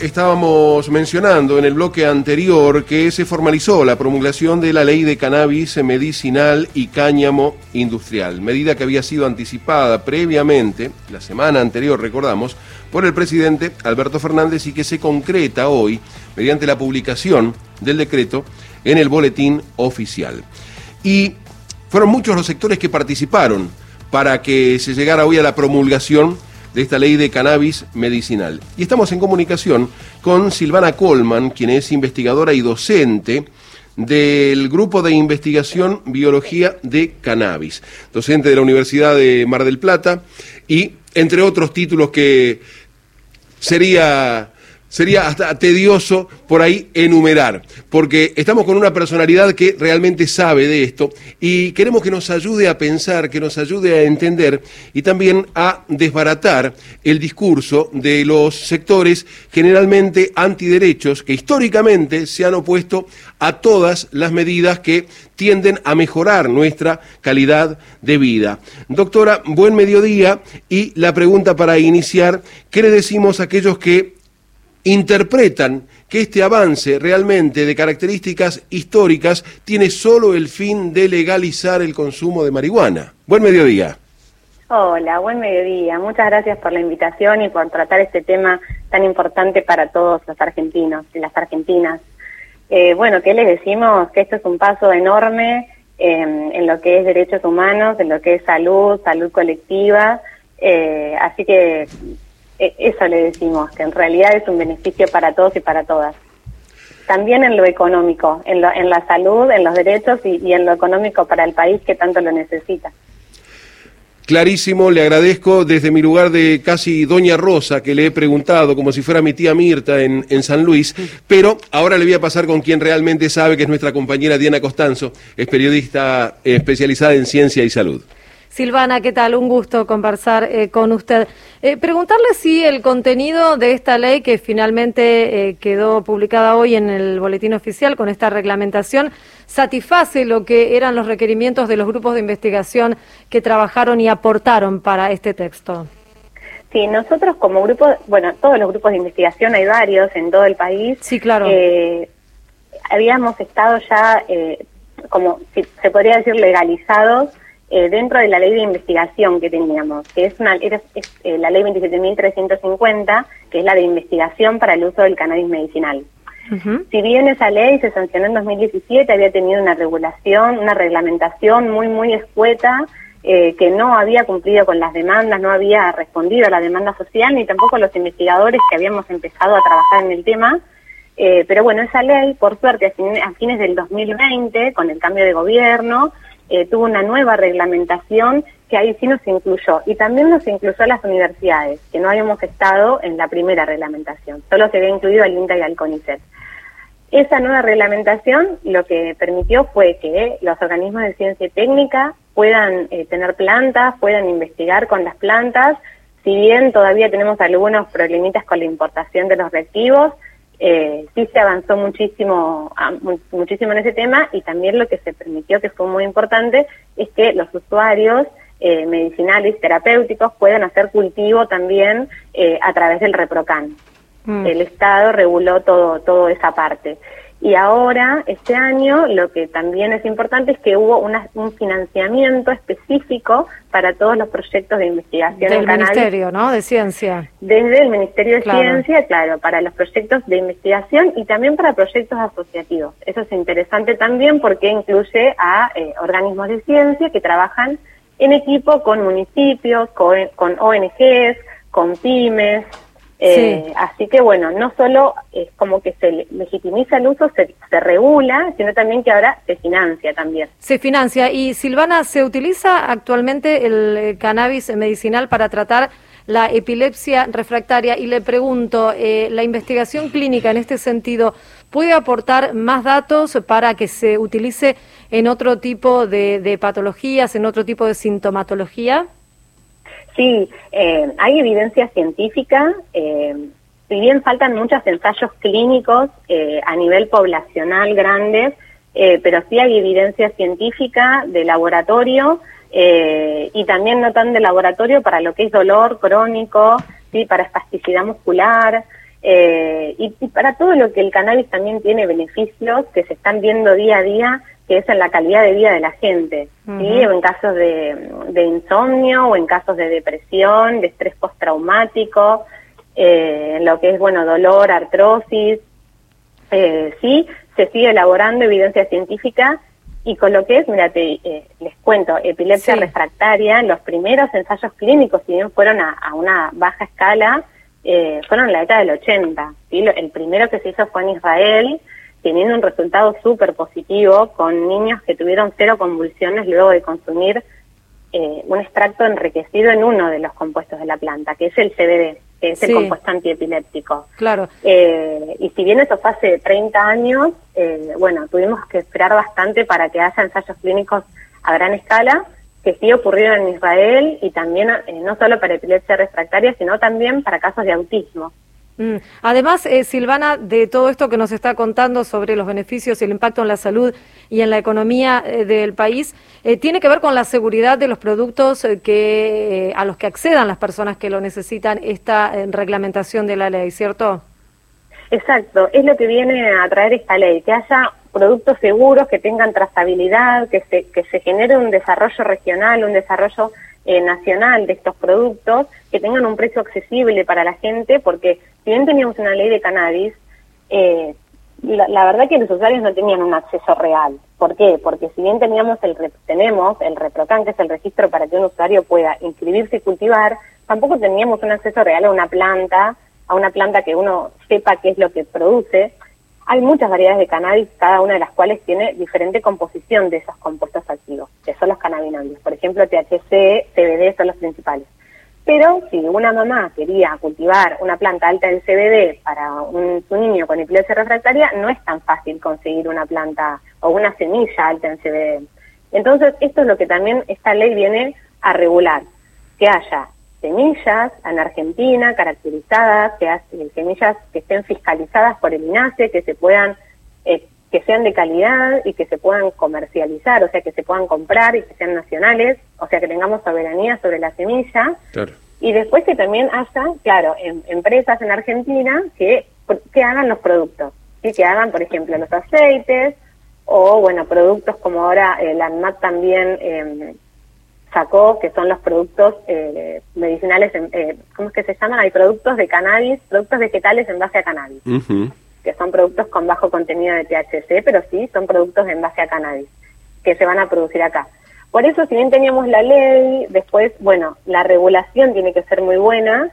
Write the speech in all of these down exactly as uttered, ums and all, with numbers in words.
Estábamos mencionando en el bloque anterior que se formalizó la promulgación de la ley de cannabis medicinal y cáñamo industrial, medida que había sido anticipada previamente, la semana anterior, recordamos, por el presidente Alberto Fernández y que se concreta hoy mediante la publicación del decreto en el boletín oficial. Y fueron muchos los sectores que participaron para que se llegara hoy a la promulgación de esta ley de cannabis medicinal. Y estamos en comunicación con Silvana Colman, quien es investigadora y docente del Grupo de Investigación Biología de Cannabis, docente de la Universidad de Mar del Plata, y entre otros títulos que sería... Sería hasta tedioso por ahí enumerar, porque estamos con una personalidad que realmente sabe de esto y queremos que nos ayude a pensar, que nos ayude a entender y también a desbaratar el discurso de los sectores generalmente antiderechos que históricamente se han opuesto a todas las medidas que tienden a mejorar nuestra calidad de vida. Doctora, buen mediodía, y la pregunta para iniciar, ¿qué le decimos a aquellos que interpretan que este avance realmente de características históricas tiene solo el fin de legalizar el consumo de marihuana? Buen mediodía. Hola, buen mediodía. Muchas gracias por la invitación y por tratar este tema tan importante para todos los argentinos y las argentinas. Eh, bueno, ¿qué les decimos? Que esto es un paso enorme eh, en lo que es derechos humanos, en lo que es salud, salud colectiva, eh, así que eso le decimos, que en realidad es un beneficio para todos y para todas. También en lo económico, en, lo, en la salud, en los derechos y, y en lo económico para el país que tanto lo necesita. Clarísimo, le agradezco desde mi lugar de casi Doña Rosa, que le he preguntado como si fuera mi tía Mirta en, en San Luis, pero ahora le voy a pasar con quien realmente sabe, que es nuestra compañera Diana Costanzo, es periodista especializada en ciencia y salud. Silvana, ¿qué tal? Un gusto conversar eh, con usted. Eh, preguntarle si el contenido de esta ley que finalmente eh, quedó publicada hoy en el boletín oficial con esta reglamentación satisface lo que eran los requerimientos de los grupos de investigación que trabajaron y aportaron para este texto. Sí, nosotros como grupo, bueno, todos los grupos de investigación, hay varios en todo el país. Sí, claro. Eh, habíamos estado ya, eh, como si se podría decir, legalizados Eh, dentro de la ley de investigación que teníamos, que es, una, es, es eh, la ley veintisiete mil trescientos cincuenta, que es la de investigación para el uso del cannabis medicinal. Uh-huh. Si bien esa ley se sancionó en dos mil diecisiete, había tenido una regulación, una reglamentación muy, muy escueta, eh, que no había cumplido con las demandas, no había respondido a la demanda social, ni tampoco los investigadores que habíamos empezado a trabajar en el tema. Eh, pero bueno, esa ley, por suerte, a, fin, a fines del dos mil veinte, con el cambio de gobierno, Eh, tuvo una nueva reglamentación que ahí sí nos incluyó, y también nos incluyó a las universidades, que no habíamos estado en la primera reglamentación, solo se había incluido al INTA y al CONICET. Esa nueva reglamentación lo que permitió fue que los organismos de ciencia y técnica puedan eh, tener plantas, puedan investigar con las plantas, si bien todavía tenemos algunos problemitas con la importación de los reactivos, Eh, sí se avanzó muchísimo, muchísimo en ese tema, y también lo que se permitió, que fue muy importante, es que los usuarios eh, medicinales, terapéuticos, puedan hacer cultivo también eh, a través del ReproCan. Mm. El Estado reguló todo, toda esa parte. Y ahora, este año, lo que también es importante es que hubo una, un financiamiento específico para todos los proyectos de investigación del en cannabis. Del Ministerio, ¿no?, de Ciencia. Desde el Ministerio de Claro. Ciencia, claro, para los proyectos de investigación y también para proyectos asociativos. Eso es interesante también porque incluye a eh, organismos de ciencia que trabajan en equipo con municipios, con, con O N Ges, con pymes. Eh, sí. Así que bueno, no solo es como que se legitimiza el uso, se, se regula, sino también que ahora se financia también. Se financia. Y Silvana, ¿se utiliza actualmente el cannabis medicinal para tratar la epilepsia refractaria? Y le pregunto, eh, ¿la investigación clínica en este sentido puede aportar más datos para que se utilice en otro tipo de, de patologías, en otro tipo de sintomatología? Sí, eh, hay evidencia científica, eh, si bien faltan muchos ensayos clínicos eh, a nivel poblacional grandes, eh, pero sí hay evidencia científica de laboratorio eh, y también no tan de laboratorio para lo que es dolor crónico, sí, para espasticidad muscular. eh, y, y para todo lo que el cannabis también tiene beneficios que se están viendo día a día, que es en la calidad de vida de la gente, uh-huh. ¿sí? O en casos de, de insomnio, o en casos de depresión, de estrés postraumático, eh, en lo que es, bueno, dolor, artrosis, eh, sí, se sigue elaborando evidencia científica, y con lo que es, mira, te, eh, les cuento, epilepsia sí. refractaria, los primeros ensayos clínicos, si bien fueron a, a una baja escala, eh, fueron en la década del ochenta, ¿sí? El primero que se hizo fue en Israel, teniendo un resultado súper positivo, con niños que tuvieron cero convulsiones luego de consumir eh, un extracto enriquecido en uno de los compuestos de la planta, que es el C B D, que es sí. el compuesto antiepiléptico. Claro. Eh, y si bien eso fue hace treinta años, eh, bueno, tuvimos que esperar bastante para que haya ensayos clínicos a gran escala, que sí ocurrieron en Israel, y también eh, no solo para epilepsia refractaria, sino también para casos de autismo. Mm. Además, eh, Silvana, de todo esto que nos está contando sobre los beneficios y el impacto en la salud y en la economía eh, del país, eh, tiene que ver con la seguridad de los productos eh, que eh, a los que accedan las personas que lo necesitan, esta eh, reglamentación de la ley, ¿cierto? Exacto, es lo que viene a traer esta ley, que haya productos seguros, que tengan trazabilidad, que se, que se genere un desarrollo regional, un desarrollo eh, nacional de estos productos, que tengan un precio accesible para la gente, porque si bien teníamos una ley de cannabis, eh, la, la verdad que los usuarios no tenían un acceso real. ¿Por qué? Porque si bien teníamos el tenemos el ReproCan, que es el registro para que un usuario pueda inscribirse y cultivar, tampoco teníamos un acceso real a una planta, a una planta que uno sepa qué es lo que produce. Hay muchas variedades de cannabis, cada una de las cuales tiene diferente composición de esos compuestos activos, que son los cannabinoides. Por ejemplo, T H C, C B D son los principales. Pero si una mamá quería cultivar una planta alta en C B D para un, su niño con epilepsia refractaria, no es tan fácil conseguir una planta o una semilla alta en C B D. Entonces, esto es lo que también esta ley viene a regular, que haya semillas en Argentina caracterizadas, que haya semillas que estén fiscalizadas por el INASE, que se puedan, eh, que sean de calidad y que se puedan comercializar, o sea, que se puedan comprar y que sean nacionales, o sea, que tengamos soberanía sobre la semilla. Claro. Y después que también haya, claro, en, empresas en Argentina que, que hagan los productos, ¿sí? Que hagan, por ejemplo, los aceites, o, bueno, productos como ahora eh, la ANMAT también eh, sacó, que son los productos eh, medicinales, eh, ¿cómo es que se llaman? Hay productos de cannabis, productos vegetales en base a cannabis. Uh-huh. Que son productos con bajo contenido de T H C, pero sí son productos en base a cannabis, que se van a producir acá. Por eso, si bien teníamos la ley, después, bueno, la regulación tiene que ser muy buena,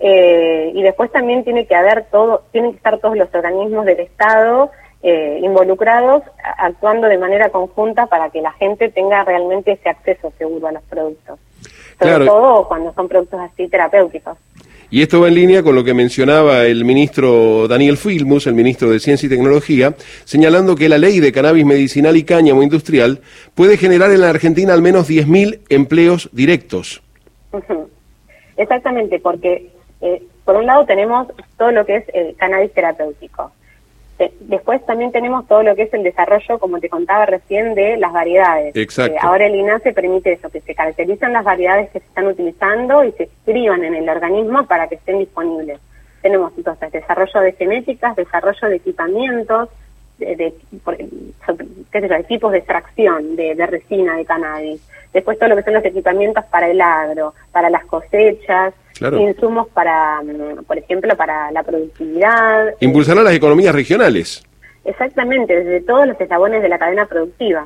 eh, y después también tiene que haber todo, tienen que estar todos los organismos del Estado eh, involucrados, actuando de manera conjunta para que la gente tenga realmente ese acceso seguro a los productos. Sobre claro. todo cuando son productos así terapéuticos. Y esto va en línea con lo que mencionaba el ministro Daniel Filmus, el ministro de Ciencia y Tecnología, señalando que la ley de cannabis medicinal y cáñamo industrial puede generar en la Argentina al menos diez mil empleos directos. Uh-huh. Exactamente, porque eh, por un lado tenemos todo lo que es el cannabis terapéutico. De, después también tenemos todo lo que es el desarrollo, como te contaba recién, de las variedades. Exacto. Eh, ahora el INASE permite eso, que se caracterizan las variedades que se están utilizando y se escriban en el organismo para que estén disponibles. Tenemos entonces desarrollo de genéticas, desarrollo de equipamientos, de, de, por, ¿qué sé yo?, de tipos de extracción de, de resina de cannabis. Después todo lo que son los equipamientos para el agro, para las cosechas, claro. Insumos para, por ejemplo, para la productividad. Impulsará las economías regionales. Exactamente, desde todos los eslabones de la cadena productiva.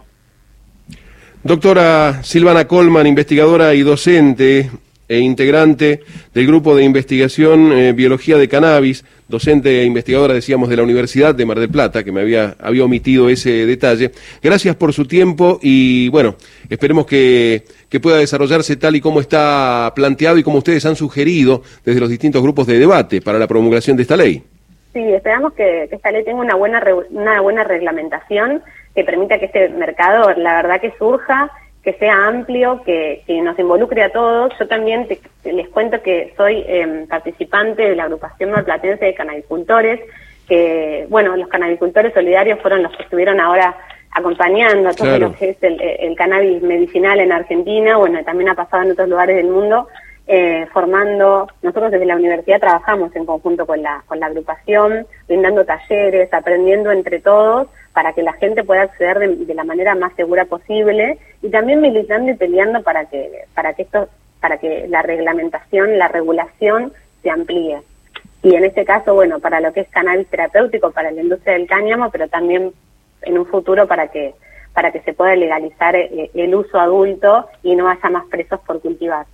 Doctora Silvana Colman, investigadora y docente e integrante del Grupo de Investigación eh, Biología de Cannabis, docente e investigadora, decíamos, de la Universidad de Mar del Plata, que me había, había omitido ese detalle. Gracias por su tiempo y, bueno, esperemos que, que pueda desarrollarse tal y como está planteado y como ustedes han sugerido desde los distintos grupos de debate para la promulgación de esta ley. Sí, esperamos que, que esta ley tenga una buena, una buena reglamentación que permita que este mercado, la verdad, que surja, que sea amplio, que, que nos involucre a todos. Yo también te, te les cuento que soy eh, participante de la agrupación marplatense de canabicultores, que, bueno, los canabicultores solidarios fueron los que estuvieron ahora acompañando a todo claro. lo que es el, el cannabis medicinal en Argentina, bueno, también ha pasado en otros lugares del mundo, eh, formando, nosotros desde la universidad trabajamos en conjunto con la, con la agrupación, brindando talleres, aprendiendo entre todos para que la gente pueda acceder de, de la manera más segura posible, y también militando y peleando para que, para que esto, para que la reglamentación, la regulación se amplíe. Y en este caso, bueno, para lo que es cannabis terapéutico, para la industria del cáñamo, pero también en un futuro para que para que se pueda legalizar el, el uso adulto y no haya más presos por cultivar.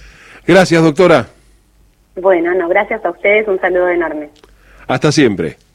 Gracias, doctora. Bueno, no, gracias a ustedes, un saludo enorme. Hasta siempre.